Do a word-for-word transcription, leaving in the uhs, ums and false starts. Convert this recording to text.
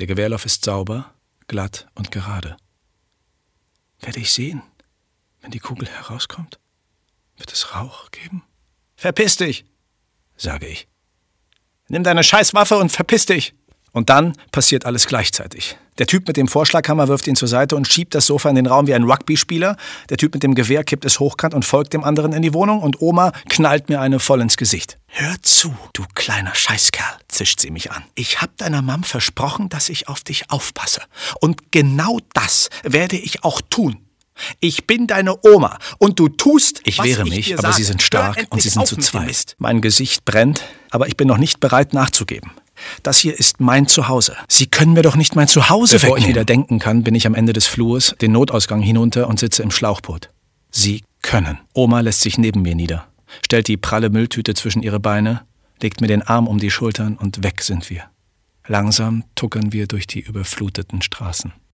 Der Gewehrlauf ist sauber, glatt und gerade. Werde ich sehen, wenn die Kugel herauskommt? Wird es Rauch geben? »Verpiss dich«, sage ich. »Nimm deine Scheißwaffe und verpiss dich!« Und dann passiert alles gleichzeitig. Der Typ mit dem Vorschlaghammer wirft ihn zur Seite und schiebt das Sofa in den Raum wie ein Rugby-Spieler. Der Typ mit dem Gewehr kippt es hochkant und folgt dem anderen in die Wohnung. Und Oma knallt mir eine voll ins Gesicht. »Hör zu, du kleiner Scheißkerl«, zischt sie mich an. »Ich hab deiner Mom versprochen, dass ich auf dich aufpasse. Und genau das werde ich auch tun. Ich bin deine Oma und du tust, Ich was wehre ich mich, dir aber sage. sie sind Hör stark endlich und sie sind auf zu mit dem zweit. Mist. Mein Gesicht brennt, aber ich bin noch nicht bereit nachzugeben. Das hier ist mein Zuhause. Sie können mir doch nicht mein Zuhause Bevor wegnehmen. ich ich wieder denken kann, bin ich am Ende des Flurs, den Notausgang hinunter und sitze im Schlauchboot. Sie können. Oma lässt sich neben mir nieder, stellt die pralle Mülltüte zwischen ihre Beine, legt mir den Arm um die Schultern und weg sind wir. Langsam tuckern wir durch die überfluteten Straßen.